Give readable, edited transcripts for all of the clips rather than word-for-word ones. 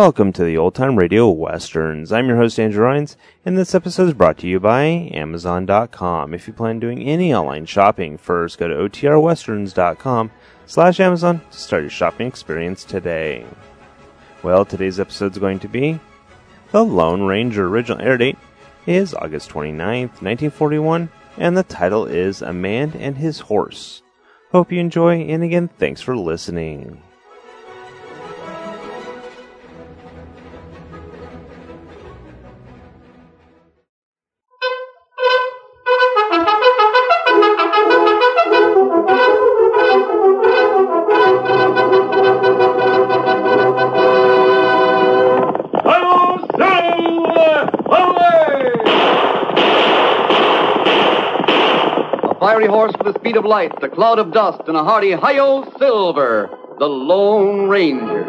Welcome to the Old Time Radio Westerns. I'm your host, Andrew Rines, and this episode is brought to you by Amazon.com. If you plan on doing any online shopping, first go to otrwesterns.com/Amazon to start your shopping experience today. Well, today's episode is going to be The Lone Ranger. Original air date is August 29th, 1941, and the title is A Man and His Horse. Hope you enjoy, and again, thanks for listening. Fiery horse with the speed of light, a cloud of dust, and a hearty hi-yo Silver, the Lone Ranger.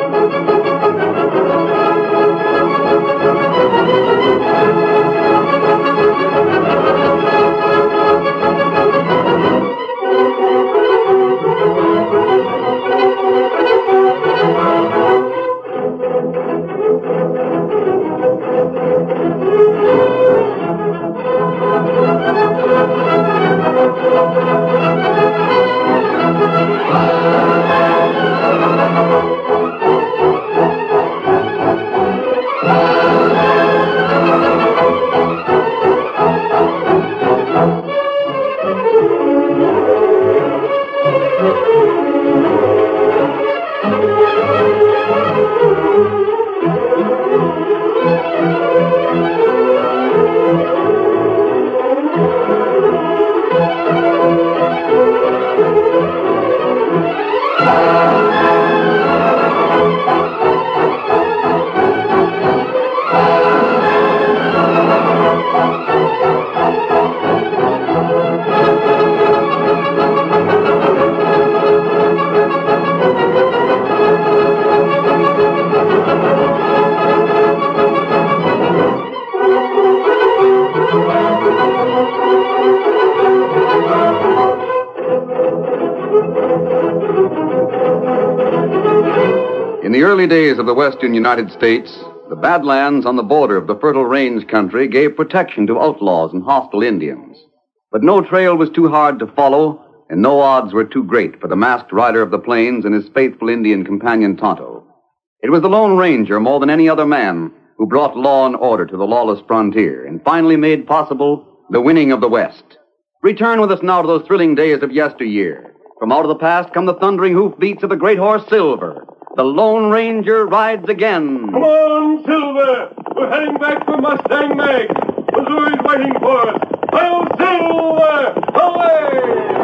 In the early days of the western United States, the Badlands on the border of the Fertile Range country gave protection to outlaws and hostile Indians. But no trail was too hard to follow, and no odds were too great for the masked rider of the plains and his faithful Indian companion Tonto. It was the Lone Ranger, more than any other man, who brought law and order to the lawless frontier and finally made possible the winning of the West. Return with us now to those thrilling days of yesteryear. From out of the past come the thundering hoofbeats of the great horse Silver. The Lone Ranger rides again. Come on, Silver! We're heading back for Mustang Mag. Missouri's waiting for us. Hi-yo, Silver! Away!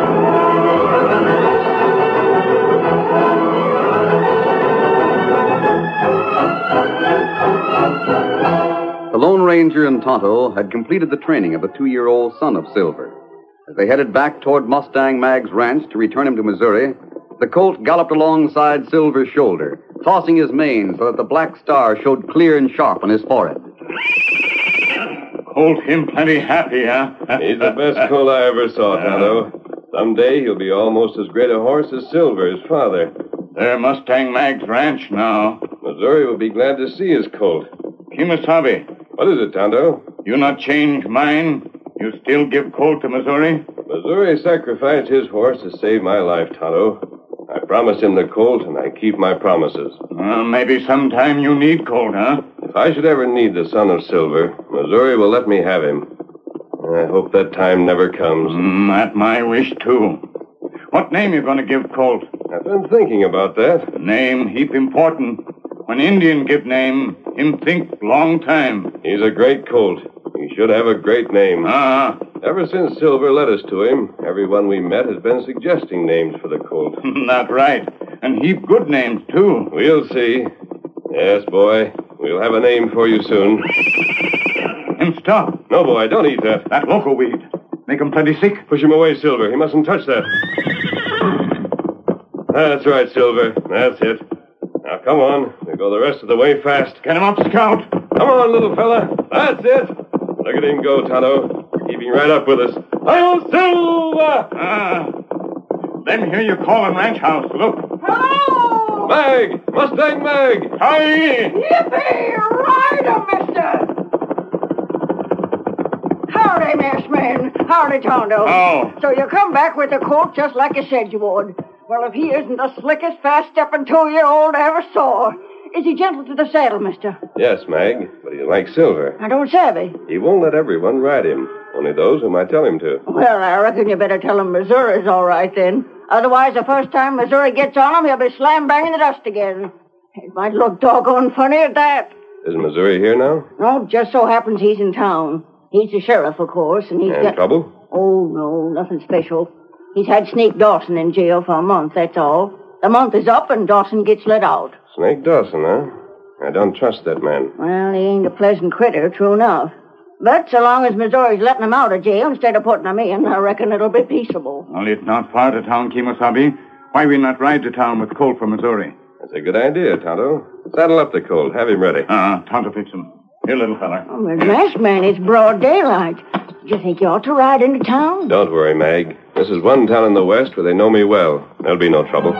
The Lone Ranger and Tonto had completed the training of the 2-year-old son of Silver. As they headed back toward Mustang Mag's ranch to return him to Missouri, the colt galloped alongside Silver's shoulder, tossing his mane so that the black star showed clear and sharp on his forehead. Colt him plenty happy, huh? He's the best colt I ever saw, Tonto. Someday he'll be almost as great a horse as Silver, his father. They're Mustang Mag's ranch now. Missouri will be glad to see his colt. Kimasabi, What is it, Tonto? you not change mine? You still give Colt to Missouri? Missouri sacrificed his horse to save my life, Tonto. I promised him the colt, and I keep my promises. Maybe sometime you need Colt, huh? If I should ever need the son of Silver, Missouri will let me have him. I hope that time never comes. That my wish, too. What name you going to give Colt? I've been thinking about that. Name heap important. When Indian give name, him think long time. He's a great colt. He should have a great name. Ever since Silver led us to him, everyone we met has been suggesting names for the colt. Not right. And heap good names, too. We'll see. Yes, boy. We'll have a name for you soon. Him stop. No, boy, don't eat that. That loco weed. Make him plenty sick. Push him away, Silver. He mustn't touch that. That's right, Silver. That's it. Now, come on. We'll go the rest of the way fast. Get him up, Scout. Come on, little fella. That's it. Look at him go, Tonto. Keeping right up with us. Hi-yo, Silver! Them hear you calling ranch house. Look. Hello! Mag! Mustang Mag! Hi! Yippee! Ride 'em, mister! Howdy, masked man. Howdy, Tonto. Oh. So you come back with the colt just like you said you would. Well, if he isn't the slickest, fast-stepping 2-year-old I ever saw. Is he gentle to the saddle, mister? Yes, Mag, but he's like Silver. I don't savvy. He won't let everyone ride him. Only those who might tell him to. Well, I reckon you better tell him Missouri's all right, then. Otherwise, the first time Missouri gets on him, he'll be slam-banging the dust again. It might look doggone funny at that. Is Missouri here now? No, just so happens he's in town. He's the sheriff, of course, and he's got... Trouble? Oh, no, nothing special. He's had Snake Dawson in jail for a month, that's all. The month is up, and Dawson gets let out. Snake Dawson, huh? I don't trust that man. Well, he ain't a pleasant critter, true enough. But so long as Missouri's letting him out of jail instead of putting him in, I reckon it'll be peaceable. Well, it's not far to town, Kemosabe. Why we not ride to town with Colt for Missouri? That's a good idea, Tonto. Saddle up the colt. Have him ready. Tonto fix him. Here, little fella. Oh, but masked man, it's broad daylight. Do you think you ought to ride into town? Don't worry, Mag. This is one town in the West where they know me well. There'll be no trouble.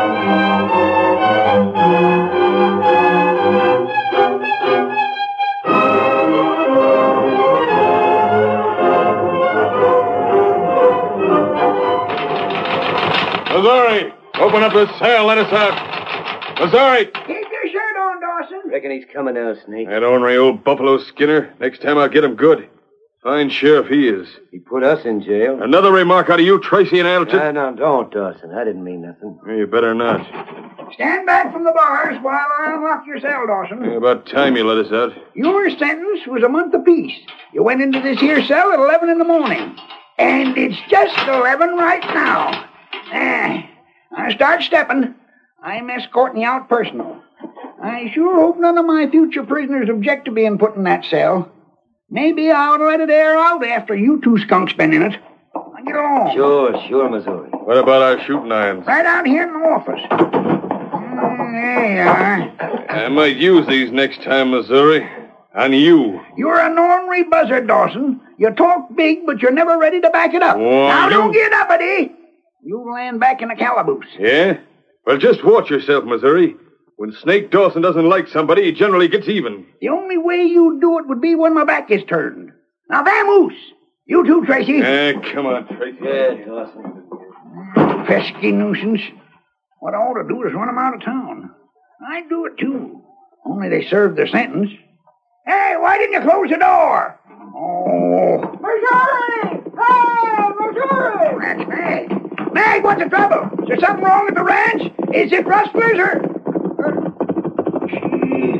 Missouri, open up the sail. Let us out. Missouri. Keep your shirt on, Dawson. Reckon he's coming now, Snake. That ornery old Buffalo Skinner. Next time I'll get him good. Fine sheriff he is. He put us in jail. Another remark out of you, Tracy and Alton. No, don't, Dawson. I didn't mean nothing. You better not. Stand back from the bars while I unlock your cell, Dawson. About time you let us out. Your sentence was a month apiece. You went into this here cell at 11 in the morning. And it's just 11 right now. Now start stepping. I'm escorting you out personal. I sure hope none of my future prisoners object to being put in that cell. Maybe I ought to let it air out after you two skunks been in it. Now get along. Sure, Missouri. What about our shooting irons? Right out here in the office. There you are. I might use these next time, Missouri. On you. You're an ornery buzzard, Dawson. You talk big, but you're never ready to back it up. Whoa, now, you- don't get uppity. You'll land back in the calaboose. Yeah? Well, just watch yourself, Missouri. When Snake Dawson doesn't like somebody, he generally gets even. The only way you'd do it would be when my back is turned. Now, vamoose. You too, Tracy. Come on, Tracy. Yeah, Dawson. Pesky nuisance. What I ought to do is run 'em out of town. I'd do it, too. Only they served their sentence. Hey, why didn't you close the door? Oh. Missouri! Hey, Missouri! That's Mag. Mag, what's the trouble? Is there something wrong at the ranch? Is it rustlers or... Gee,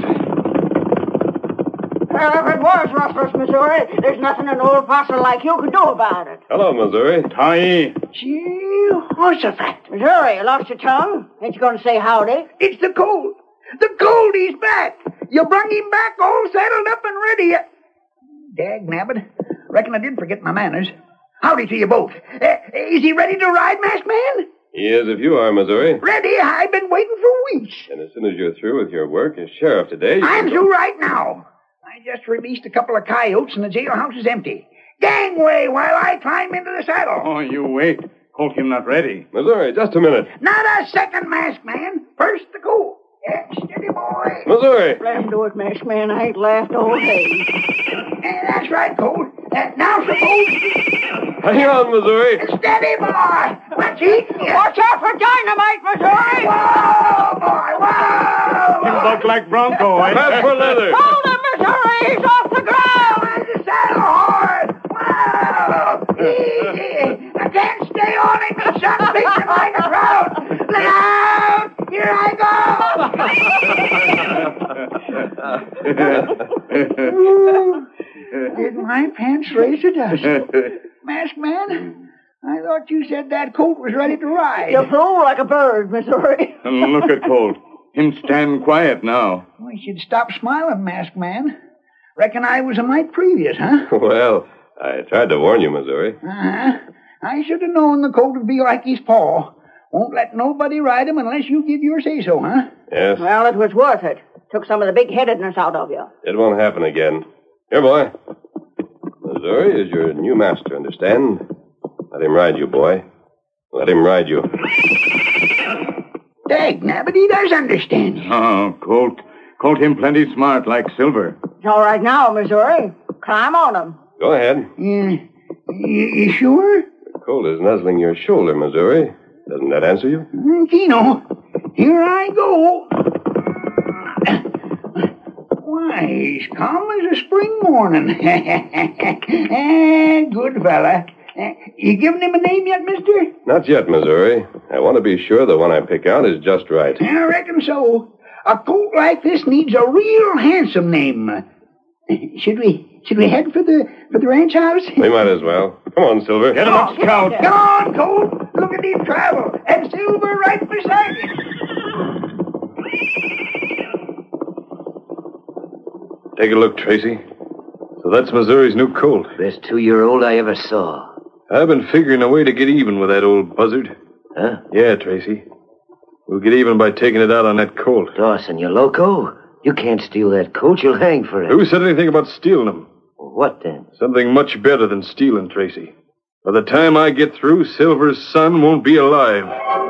Well, if it was rustlers, Missouri, there's nothing an old fossil like you could do about it. Hello, Missouri. Tie. Gee, Horsefat. Missouri, you lost your tongue? Ain't you going to say howdy? It's the cold. The cold, he's back. You brung him back all saddled up and ready. Dag nabbit. Reckon I did forget my manners. Howdy to you both. Is he ready to ride, masked man? He is if you are, Missouri. Ready? I've been waiting for weeks. And as soon as you're through with your work as sheriff today... you I'm can- through right now. I just released a couple of coyotes and the jailhouse is empty. Gangway while I climb into the saddle. Oh, you wait. Colt him not ready. Missouri, just a minute. Not a second, masked man. First the colt. Yeah, steady, boy. Missouri! Let him do it, masked man. I ain't laughed all day. That's right, Colt. Now suppose... Hang on, Missouri. Steady, boy. What's eating you? Watch out for dynamite, Missouri! Whoa, boy, whoa! Him buck like Bronco. Pass for leather. Hold him, Missouri! He's off the ground! Where's the saddle hard? Whoa! Easy. I can't stay on him. The sun's beating like a crowd. Look out! Here I go! Did my pants raise to dust? Masked man, I thought you said that colt was ready to ride. You flew like a bird, Missouri. And look at Colt. Him stand quiet now. We should stop smiling, masked man. Reckon I was a mite previous, huh? Well, I tried to warn you, Missouri. Uh-huh. I should have known the colt would be like his paw. Won't let nobody ride him unless you give your say-so, huh? Yes, Well, it was worth it. Took some of the big-headedness out of you. it won't happen again. Here, boy. Missouri is your new master, understand? Let him ride you, boy. Let him ride you. Dagnabbit, he does understand. Oh, Colt him plenty smart like Silver. It's all right now, Missouri. Climb on him. Go ahead. You sure? The Colt is nuzzling your shoulder, Missouri. Doesn't that answer you? Keno, here I go. Why, he's calm as a spring morning. Good fella. You given him a name yet, mister? Not yet, Missouri. I want to be sure the one I pick out is just right. I reckon so. A colt like this needs a real handsome name. Should we head for the ranch house? We might as well. Come on, Silver. Get him up, Scout. Come on, Colt. Look at him travel. And Silver right beside him. Take a look, Tracy. So that's Missouri's new colt. Best 2-year-old I ever saw. I've been figuring a way to get even with that old buzzard. Huh? Yeah, Tracy. We'll get even by taking it out on that colt. Dawson, you loco? You can't steal that colt. You'll hang for it. Who said anything about stealing them? What then? Something much better than stealing, Tracy. By the time I get through, Silver's son won't be alive.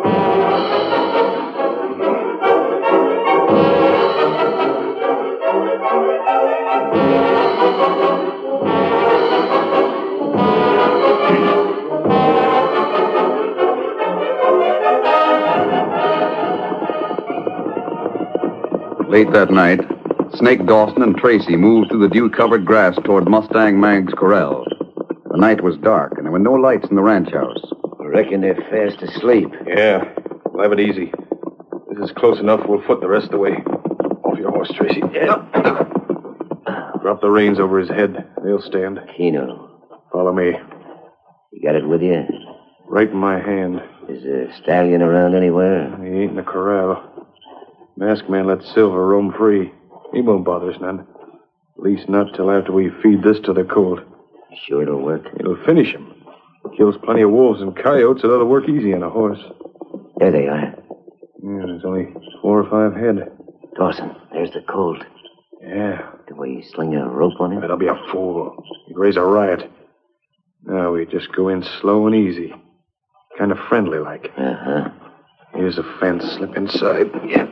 Late that night, Snake Dawson and Tracy moved through the dew-covered grass toward Mustang Mag's corral. The night was dark, and there were no lights in the ranch house. I reckon they're fast asleep. Yeah, we'll have it easy. This is close enough. We'll foot the rest of the way. Off your horse, Tracy. Yeah. Drop the reins over his head. They'll stand. Keno, Follow me. you got it with you? Right in my hand. Is the stallion around anywhere? He ain't in the corral. Masked man let Silver roam free. He won't bother us none. At least not till after we feed this to the colt. Sure it'll work. It'll finish him. Kills plenty of wolves and coyotes. It ought to work easy on a horse. There they are. Yeah, there's only 4 or 5 head. Dawson, there's the colt. Yeah, Do we sling a rope on him? that'll be a fool. He'd raise a riot. Now we just go in slow and easy. Kind of friendly like. Uh-huh. Here's a fence. Slip inside. Yeah.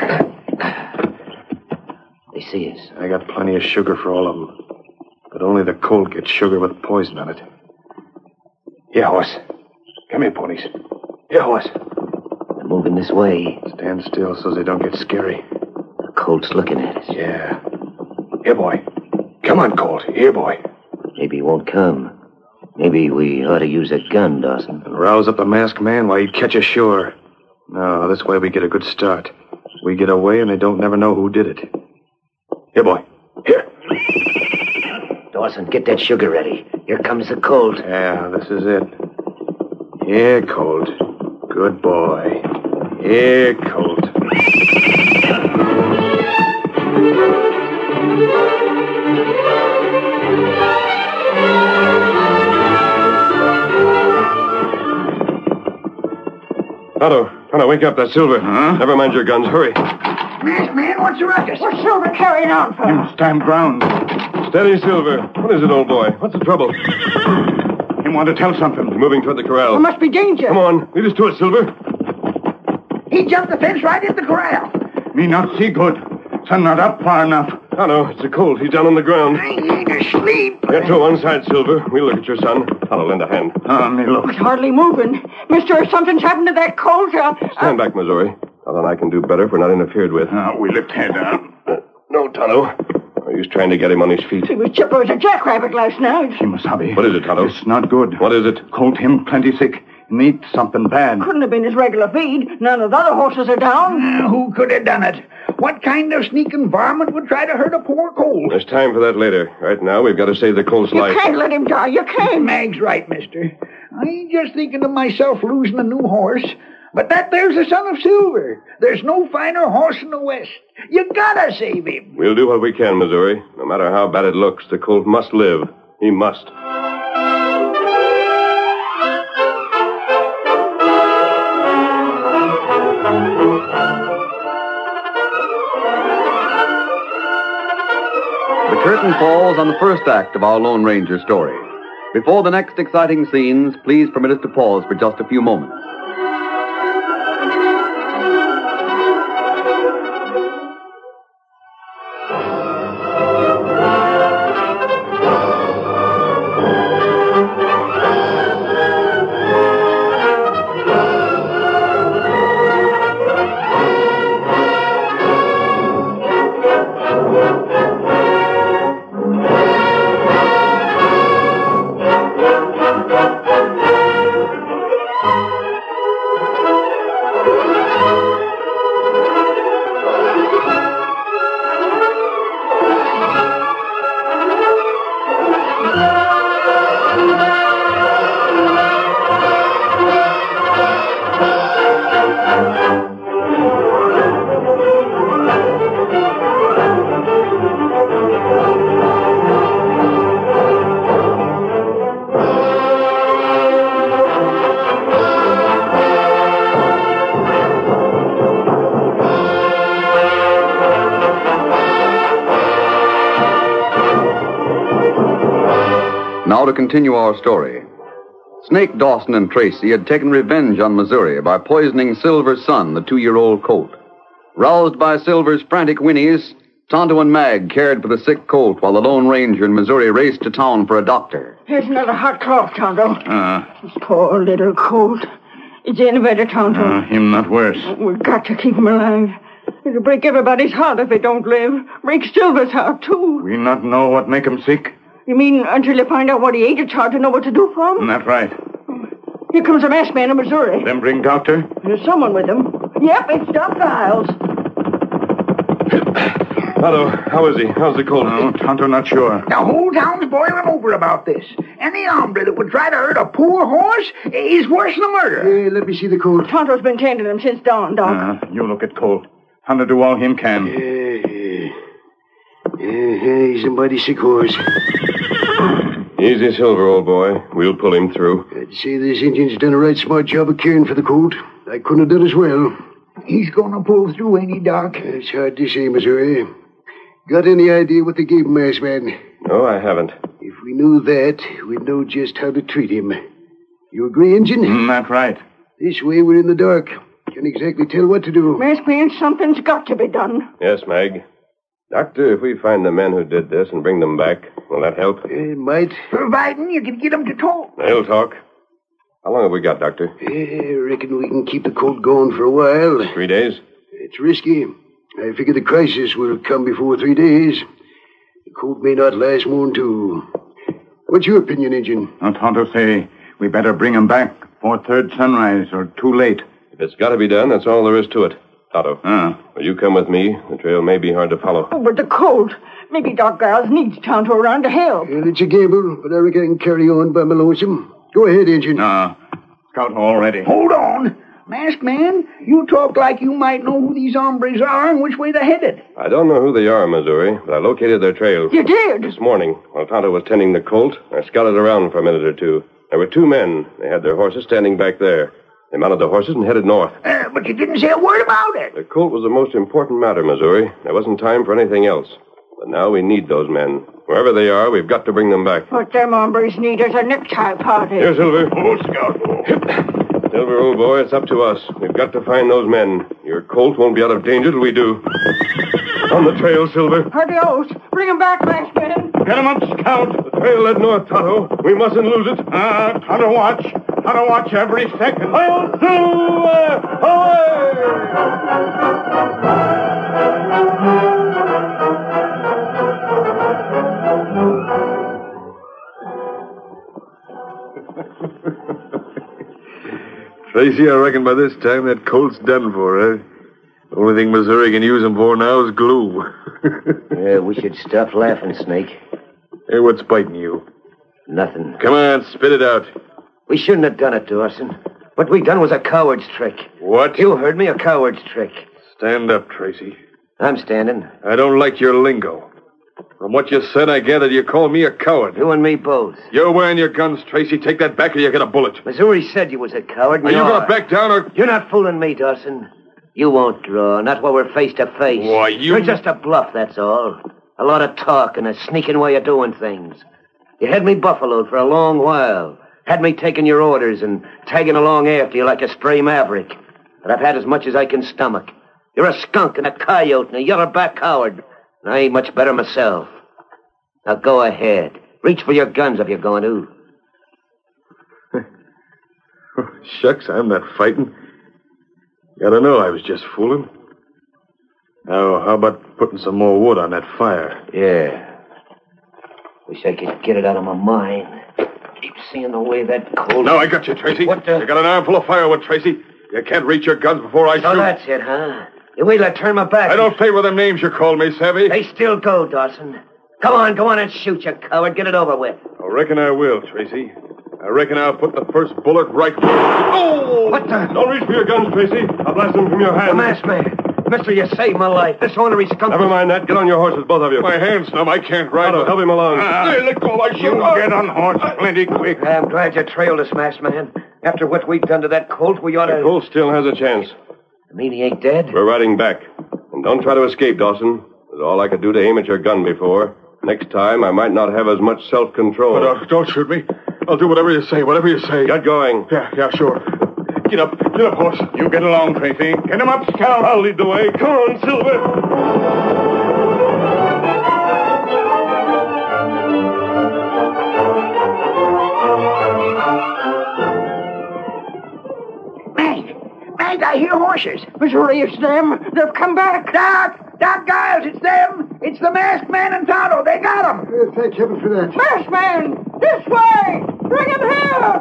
They see us. I got plenty of sugar for all of them. But only the colt gets sugar with poison on it. Here, horse. Come here, ponies. Here, horse. They're moving this way. Stand still so they don't get scary. The colt's looking at us. Yeah. Here, boy. Come on, Colt. Here, boy. Maybe he won't come. Maybe we ought to use a gun, Dawson. And rouse up the masked man while he'd catch us sure. No, this way we get a good start. We get away and they don't never know who did it. Here, boy. Here. Dawson, get that sugar ready. Here comes the colt. Yeah, this is it. Here, Colt. Good boy. Here, Colt. Tonto, wake up. That's Silver. Huh? Never mind your guns. Hurry. Masked man, what's the ruckus? What's Silver carrying on for? Stand ground. Steady, Silver. What is it, old boy? What's the trouble? Him want to tell something. We're moving toward the corral. There must be danger. Come on. Lead us to it, Silver. He jumped the fence right into the corral. Me not see good. Sun not up far enough. Tonto, it's a colt. He's down on the ground. I ain't asleep. Get to one side, Silver. We'll look at your son. Tonto, lend a hand. Me look. It's hardly moving. Mister, something's happened to that colt. Stand back, Missouri. Tonto and I can do better if we're not interfered with. We lift head down. No, Tonto. He's trying to get him on his feet. He was chipper as a jackrabbit last night. Kimasabi. What is it, Tonto? It's not good. What is it? Colt him plenty sick. Need something bad. Couldn't have been his regular feed. None of the other horses are down. Who could have done it? What kind of sneaking varmint would try to hurt a poor colt? There's time for that later. Right now, we've got to save the colt's You life. can't let him die. You can't. Mag's right, mister. I ain't just thinking of myself losing a new horse. But that there's the son of Silver. There's no finer horse in the West. You gotta save him. We'll do what we can, Missouri. No matter how bad it looks, the colt must live. He must. The curtain falls on the first act of our Lone Ranger story. Before the next exciting scenes, please permit us to pause for just a few moments. Now to continue our story. Snake Dawson and Tracy had taken revenge on Missouri by poisoning Silver's son, the 2-year-old colt. Roused by Silver's frantic whinnies, Tonto and Mag cared for the sick colt while the Lone Ranger and Missouri raced to town for a doctor. Here's another hot cough, Tonto. This poor little colt. Is he any better, Tonto? Him not worse. We've got to keep him alive. It'll break everybody's heart if they don't live. Break Silver's heart, too. We not know what make him sick? You mean until you find out what he ate, it's hard to know what to do for him? That's right. Here comes a masked man in Missouri. Them bring doctor? There's someone with him. Yep, it's Doc Giles. Tonto, how is he? How's the colt? No, Tonto not sure. The whole town's boiling over about this. Any hombre that would try to hurt a poor horse is worse than a murder. Let me see the colt. Tonto's been tending him since dawn, Doc. You look at colt. Tonto do all him can. He's a mighty sick horse. Easy, Silver, old boy. We'll pull him through. I'd say this Indian's done a right smart job of caring for the colt. I couldn't have done as well. He's going to pull through, ain't he, Doc? It's hard to say, Missouri. Got any idea what they gave him, Masked Man? No, I haven't. If we knew that, we'd know just how to treat him. You agree, Injun? That's right. This way we're in the dark. Can't exactly tell what to do. Masked man, something's got to be done. Yes, Mag. Doctor, if we find the men who did this and bring them back, will that help? It might. Providing you can get them to talk. They'll talk. How long have we got, Doctor? I reckon we can keep the colt going for a while. 3 days? It's risky. I figure the crisis will come before 3 days. The colt may not last more than 2. What's your opinion, Injun? Tonto say we better bring him back before third sunrise or too late. If it's got to be done, that's all there is to it. Tonto, will you come with me? The trail may be hard to follow. Oh, but the colt. Maybe Doc Giles needs Tonto around to help. Well, it's a gamble, but I reckon I can carry on by my lonesome. Go ahead, Injun. Scout already. Hold on. Masked man, you talk like you might know who these hombres are and which way they're headed. I don't know who they are, Missouri, but I located their trail. You did? This morning, while Tonto was tending the colt, I scouted around for a minute or two. There were 2 men. They had their horses standing back there. They mounted the horses and headed north. But you didn't say a word about it. The colt was the most important matter, Missouri. There wasn't time for anything else. But now we need those men. Wherever they are, we've got to bring them back. What them hombres need is a necktie party. Here, Silver. Oh, Scout. Silver, old boy, it's up to us. We've got to find those men. Your colt won't be out of danger till we do. On the trail, Silver. Adios. Bring him back, masked man. Get him up, Scout. The trail led north, Tonto. We mustn't lose it. Tonto watch. Tonto watch every second. Tracy, I reckon by this time that colt's done for, eh? The only thing Missouri can use him for now is glue. Yeah, we should stop laughing, Snake. Hey, what's biting you? Nothing. Come on, spit it out. We shouldn't have done it, Dawson. What we done was a coward's trick. What? You heard me, a coward's trick. Stand up, Tracy. I'm standing. I don't like your lingo. From what you said, I gather you call me a coward. You and me both. You're wearing your guns, Tracy. Take that back or you get a bullet. Missouri said you was a coward. Are you going to back down or... You're not fooling me, Dawson. You won't draw, not while we're face to face. Why, You're just a bluff, that's all. A lot of talk and a sneaking way of doing things. You had me buffaloed for a long while. Had me taking your orders and tagging along after you like a stray maverick. But I've had as much as I can stomach. You're a skunk and a coyote and a yellow-back coward. And I ain't much better myself. Now go ahead. Reach for your guns if you're going to. Oh, shucks, I'm not fighting. Gotta know I was just fooling. Now, how about putting some more wood on that fire? Yeah. Wish I could get it out of my mind. Keep seeing the way that cold... Now I got you, Tracy. What the... You got an armful of firewood, Tracy. You can't reach your guns before I shoot. So that's it, huh? You wait till I turn my back. I don't favor them names you call me, Savvy. They still go, Dawson. Go on and shoot, you coward. Get it over with. I reckon I will, Tracy. I reckon I'll put the first bullet right where... Oh! What the... Don't reach for your guns, Tracy. I'll blast them from your hand. The masked man. Mister, you saved my life. This ornery skunk... Never mind that. Get on your horses, both of you. My hand's numb. I can't ride. Otto, help him along. Hey, let go. I shoot. You get on horse plenty quick. I'm glad you trailed us, masked man. After what we've done to that colt, we ought to... The colt still has a chance. I mean, he ain't dead? We're riding back. And don't try to escape, Dawson. That's all I could do to aim at your gun before. Next time, I might not have as much self-control. But, don't shoot me. I'll do whatever you say, Get going. Yeah, sure. Get up, horse. You get along, Tracy. Get him up, Scout. I'll lead the way. Come on, Silver. Mag, I hear horses. Missouri, it's them. They've come back. Doc Giles, it's them. It's the masked man and Tonto. They got him. Thank heaven for that. Masked man! This way! Bring him here!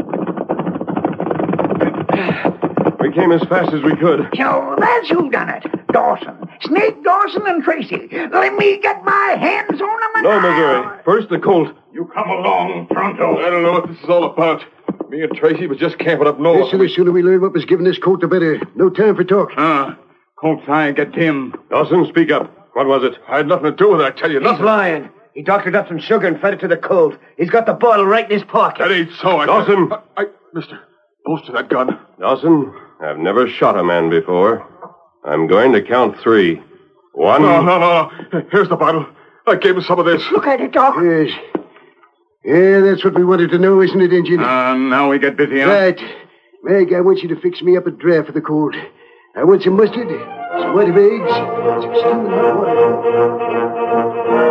We came as fast as we could. So that's who done it. Dawson. Snake Dawson and Tracy. Let me get my hands on them. No, Missouri. First the colt. You come along, pronto. I don't know what this is all about. Me and Tracy was just camping up north. The sooner we learn what was giving this colt, the better. No time for talk. Colt's eye get him. Dawson, speak up. What was it? I had nothing to do with it, I tell you. He's Nothing. lying. He doctored up some sugar and fed it to the colt. He's got the bottle right in his pocket. That ain't so. Dawson. Mister, bolster that gun. Dawson, I've never shot a man before. I'm going to count 3. 1... No. Here's the bottle. I gave him some of this. Look at it, Doc. Yes. Yeah, that's what we wanted to know, isn't it, Injun? Now we get busy, huh? Right. Meg, I want you to fix me up a draft for the colt. I want some mustard, some white of eggs, some steaming hot water.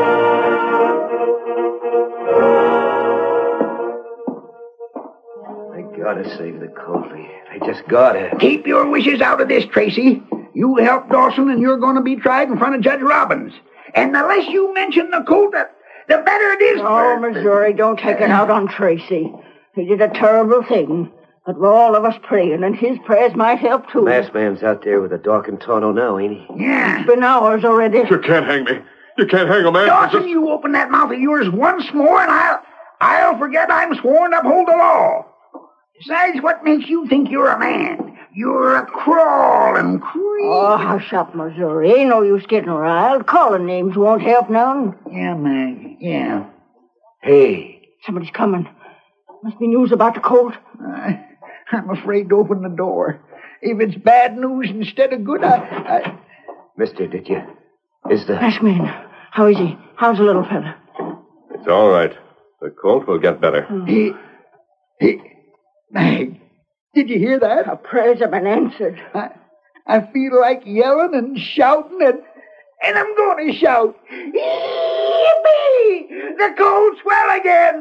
I gotta save the colt. I just gotta. Keep your wishes out of this, Tracy. You help Dawson and you're going to be tried in front of Judge Robbins. And the less you mention the colt, the better it is. Oh, Missouri, don't take it out on Tracy. He did a terrible thing. But we're all of us praying, and his prayers might help, too. Masked man's out there with a Doc and Tonto now, ain't he? Yeah. It's been hours already. You can't hang me. You can't hang a man. Dawson, you open that mouth of yours once more, and I'll forget I'm sworn to uphold the law. Besides, what makes you think you're a man? You're a crawling creep. Oh, hush up, Missouri. Ain't no use getting riled. Calling names won't help none. Yeah, Mag. Yeah. Hey. Somebody's coming. Must be news about the colt. I'm afraid to open the door. If it's bad news instead of good, I... Mister, did you? Is the... Masked man. How is he? How's the little fella? It's all right. The colt will get better. He... Mag, did you hear that? Our prayers have been answered. I feel like yelling and shouting, and I'm going to shout. Yippee! The colt's well again!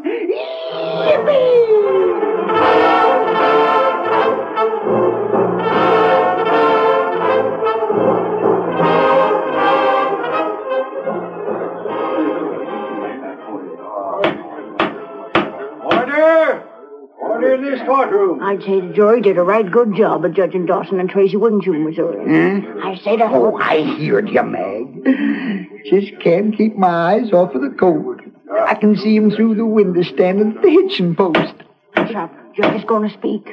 Order in this courtroom. I'd say the jury did a right good job of judging Dawson and Tracy, wouldn't you, Missouri? I say that... Oh, I heard you, Mag. Just can't keep my eyes off of the colt. I can see him through the window standing at the hitching post. Hush up. Judge is going to speak.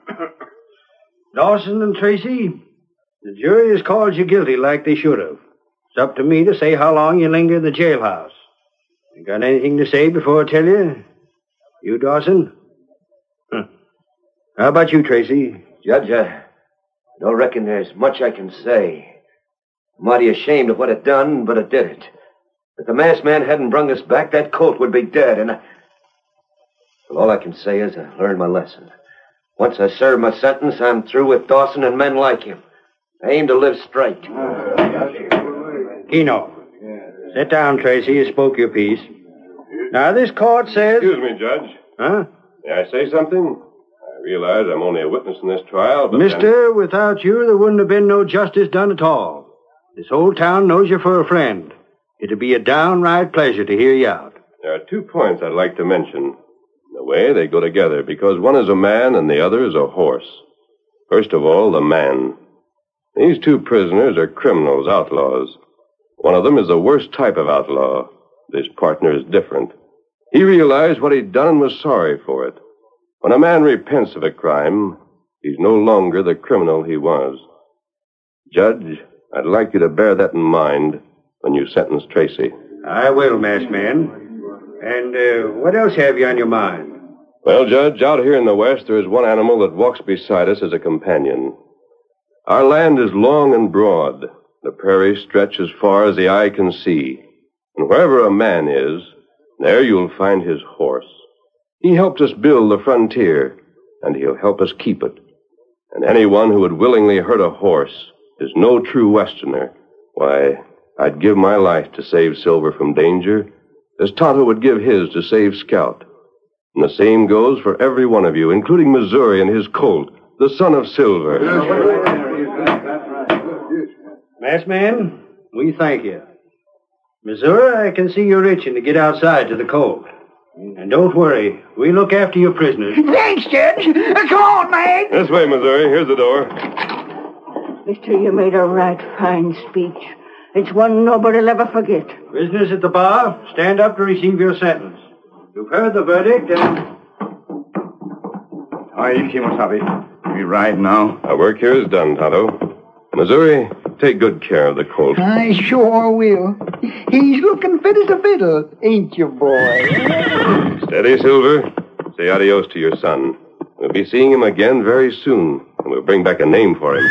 Dawson and Tracy, the jury has called you guilty like they should have. It's up to me to say how long you linger in the jailhouse. You got anything to say before I tell you? You, Dawson? How about you, Tracy? Judge, I don't reckon there's much I can say. I'm mighty ashamed of what I done, but I did it. If the masked man hadn't brung us back, that colt would be dead, and well, all I can say is I learned my lesson. Once I serve my sentence, I'm through with Dawson and men like him. I aim to live straight. Keno. Sit down, Tracy. You spoke your piece. Now, this court says... Excuse me, Judge. Huh? May I say something? I realize I'm only a witness in this trial, but... Mister, without you, there wouldn't have been no justice done at all. This whole town knows you for a friend. It'd be a downright pleasure to hear you out. There are 2 points I'd like to mention. In a way, they go together, because one is a man and the other is a horse. First of all, the man. These 2 prisoners are criminals, outlaws. One of them is the worst type of outlaw. This partner is different. He realized what he'd done and was sorry for it. When a man repents of a crime, he's no longer the criminal he was. Judge, I'd like you to bear that in mind when you sentence Tracy. I will, masked man. And what else have you on your mind? Well, Judge, out here in the West, there is one animal that walks beside us as a companion. Our land is long and broad. The prairies stretch as far as the eye can see. And wherever a man is, there you'll find his horse. He helped us build the frontier, and he'll help us keep it. And anyone who would willingly hurt a horse is no true Westerner. Why, I'd give my life to save Silver from danger, as Tonto would give his to save Scout. And the same goes for every one of you, including Missouri and his colt, the son of Silver. Masked man, we thank you. Missouri, I can see you're itching to get outside to the colt. And don't worry, we look after your prisoners. Thanks, Judge. Come on, Mag. This way, Missouri. Here's the door. Mister, you made a right fine speech. It's one nobody'll ever forget. Prisoners at the bar, stand up to receive your sentence. You've heard the verdict, and... Hi, Kimosabe. We ride now. Our work here is done, Tonto. Missouri, take good care of the colt. I sure will. He's looking fit as a fiddle, ain't you, boy? Steady, Silver. Say adios to your son. We'll be seeing him again very soon, and we'll bring back a name for him.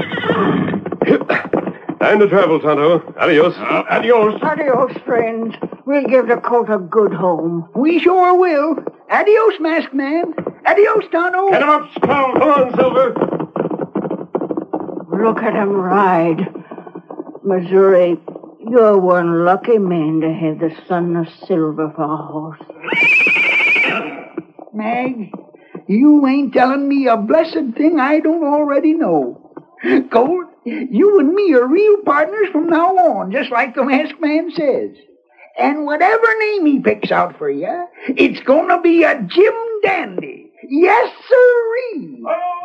Time to travel, Tonto. Adios. Adios. Adios, friends. We'll give the colt a good home. We sure will. Adios, masked man. Adios, Tonto. Get him up, Scout. Come on, Silver. Look at him ride. Missouri, you're one lucky man to have the son of Silver for a horse. Mag, you ain't telling me a blessed thing I don't already know. Colt, you and me are real partners from now on, just like the masked man says. And whatever name he picks out for you, it's gonna be a Jim Dandy. Yes, sirree.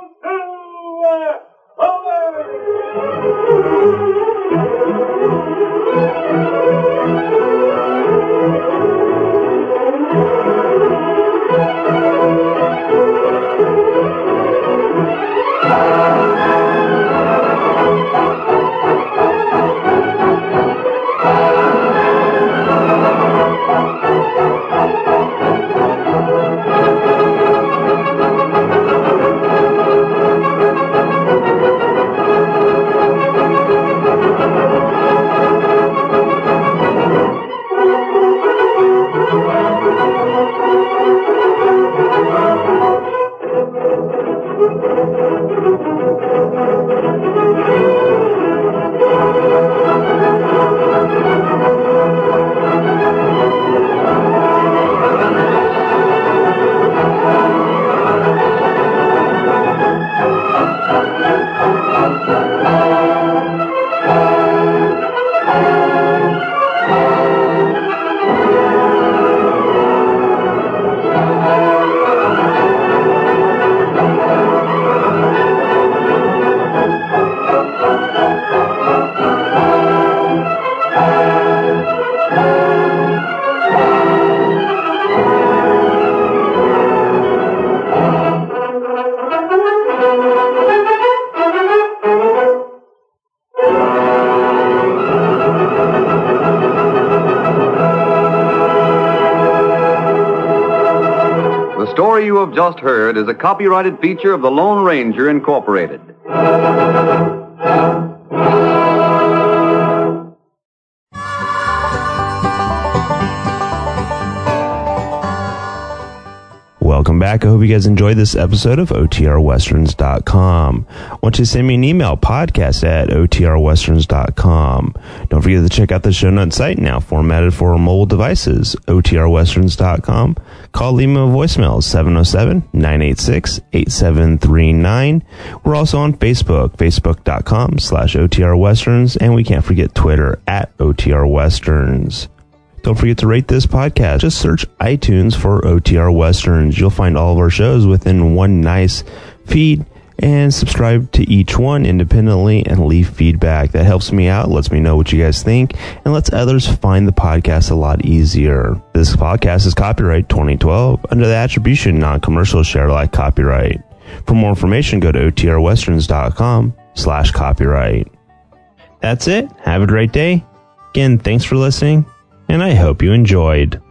The story you have just heard is a copyrighted feature of the Lone Ranger Incorporated. back. I hope you guys enjoyed this episode of OTRWesterns.com. Want you to send me an email, podcast@OTRWesterns.com. Don't forget to check out the show notes site, now formatted for mobile devices, OTRWesterns.com. Call, leave me a voicemail, 707-986-8739. We're also on Facebook, facebook.com/OTRWesterns, and we can't forget Twitter @OTRWesterns. Don't forget to rate this podcast. Just search iTunes for OTR Westerns. You'll find all of our shows within one nice feed, and subscribe to each one independently and leave feedback. That helps me out, lets me know what you guys think, and lets others find the podcast a lot easier. This podcast is copyright 2012 under the attribution non-commercial share alike copyright. For more information, go to OTRWesterns.com/copyright. That's it. Have a great day. Again, thanks for listening, and I hope you enjoyed.